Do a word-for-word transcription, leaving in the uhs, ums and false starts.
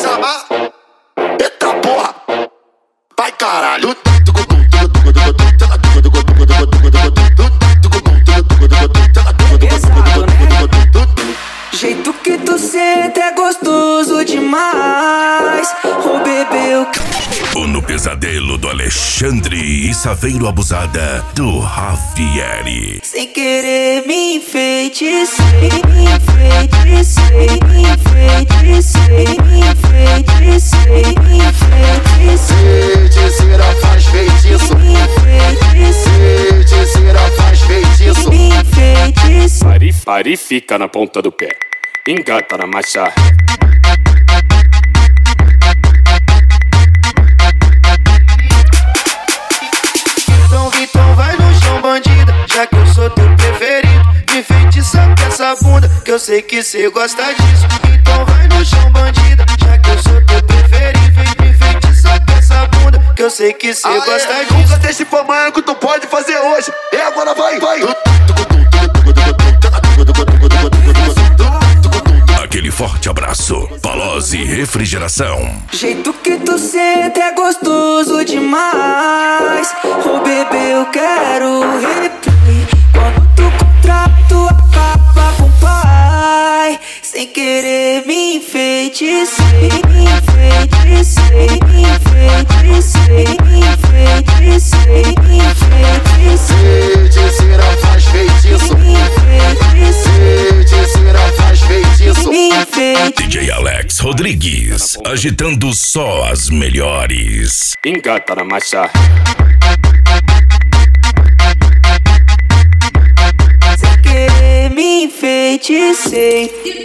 chamar. Eita porra, vai caralho. Pesado, né? Jeito que tu sente é gostoso demais. Ô bebê, eu O No Pesadelo do Alexandre e Saveiro Abusada do Javieri. sem querer me enfeitecei, me enfeitecei, me enfeitecei, me enfeitecei, me enfeitecei. Feiticeira faz feitiço, Me enfeitecei, feiticeira faz feitiço. me enfeitecei. Pare, pare, fica na ponta do pé. Engata na marcha. Então, Vitão, vai no chão, bandida, já que eu sou teu preferido. Me feitiça com essa bunda, que eu sei que cê gosta disso. Então vai no chão, bandida, já que eu sou teu preferido. Me feitiça com essa bunda, que eu sei que cê Aê, gosta disso. nunca deixe pra amanhã que tu pode fazer hoje. E agora vai, vai. Aquele forte abraço, Palose Refrigeração. Jeito que tu sente é gostoso demais. Ô bebê, eu quero replay. Quando tu contrato acaba com o pai. Sem querer me enfeitecei, me enfeitecei, me enfeitecei, me enfeitecei, me enfeitecei. Feiticeira faz feitiço, Me enfeitecei, feiticeira faz feitiço. me enfeitecei. D J Alex Rodrigues, agitando só as melhores. Engata na marcha. Sem querer me enfeitecei.